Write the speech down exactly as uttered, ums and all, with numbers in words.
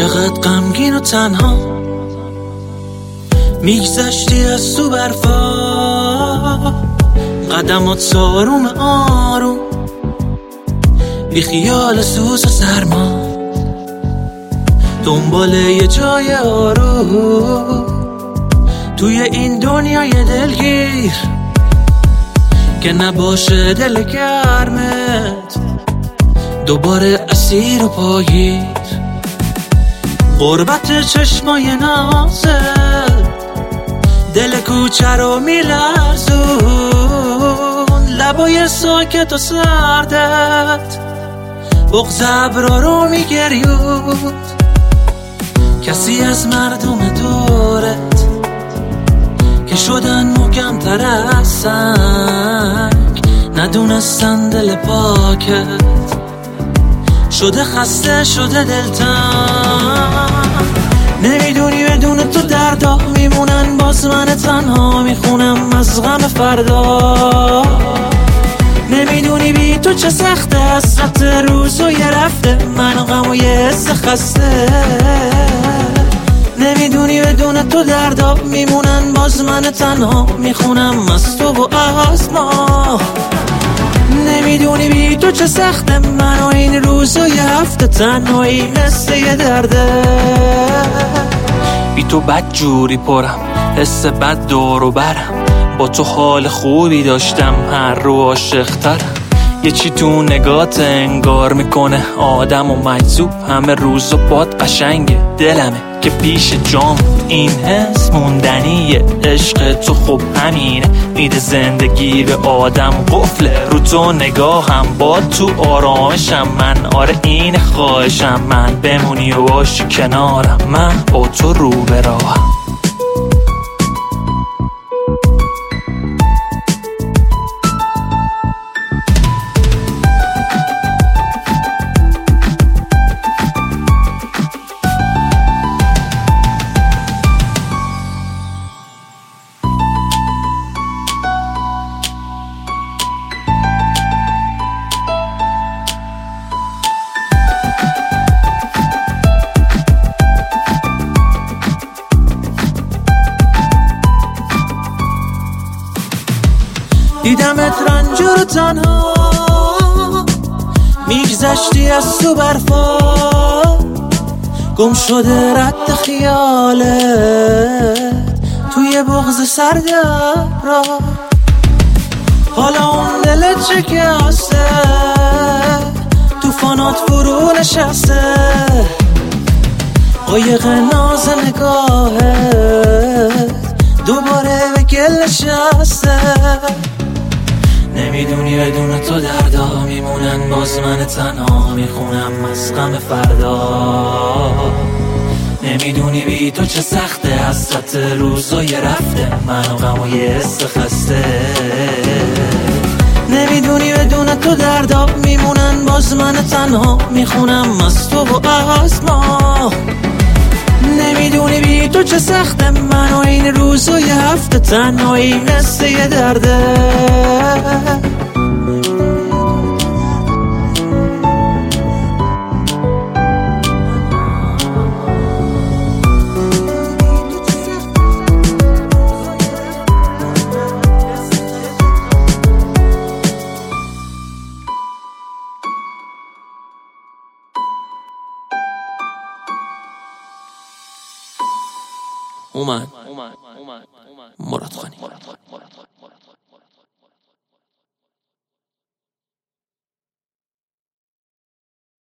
چقدر غمگین و تنها میگذشتی از تو برفا، قدمات ساروم آروم بی خیال سوز و سرما، دنبال یه جای آروم توی این دنیای دلگیر که نباشه دل گرمت دوباره اسیر و پاگیر. غربت چشمای نازت دل کوچه رو میلرزون، لبای ساکت و سردت بغض ابرا رو میگریود. کسی از مردم دورت که شدن محکم‌تر از سنگ، ندونستن دل پاکت شده خسته شده دلتنگ. نمیدونی بدون تو دردا میمونن، باز من تنها میخونم از غم فردا. نمیدونی بی تو چه سخته، حسرت روز و یه رفته، من غم و یه حس خسته. نمیدونی بدون تو دردا میمونن، باز من تنها میخونم از تو و از ما. نمیدونی بی تو چه سخته، من و این روز و یه هفته تنهایی مثل یه درده. بی تو بد جوری پرم، حس بد دور و برم، با تو حال خوبی داشتم هر رو عاشق‌ترم. یه چی تو نگات انگار میکنه آدم و مجذوب، همه روز و باد قشنگه دلمه که پیش جام. این حس موندنیه، عشق تو خوب همینه، میده زندگی به آدم قفله. رو تو نگاهم با تو آرامشم من، آره این خواهشم من، بمونی و باشی کنارم، من با تو رو به راهم. دیدمت رنجور و تنها میگذشتی از تو برفا، گم شده رد خیالت توی بغض سرد ابرا. حالا اون دلت شکسته، توفانات فرو نشسته، قایق ناز نگاهت دوباره به گل نشسته. نمیدونی بدون تو دردا میمونن، باز من تنها میخونم از غم فردا. نمیدونی بی تو چه سخته، حسرت روزای رفته، من و غم و یه حس خسته. نمیدونی بدون تو دردا میمونن، باز من تنها میخونم از تو و از ما. نمیدونی بی تو چه سخته، من و این روز و یه هفته تنهایی مثل یه درده. اومد مراد خانی.